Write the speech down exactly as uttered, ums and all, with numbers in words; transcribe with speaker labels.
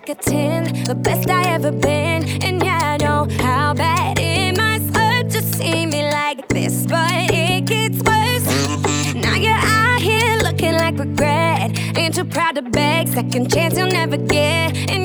Speaker 1: like a ten, the best I ever been. And yeah, I know how bad it must hurt to see me like this, but it gets worse. Now you're out here looking like regret. Ain't too proud to beg, second chance you'll never get. And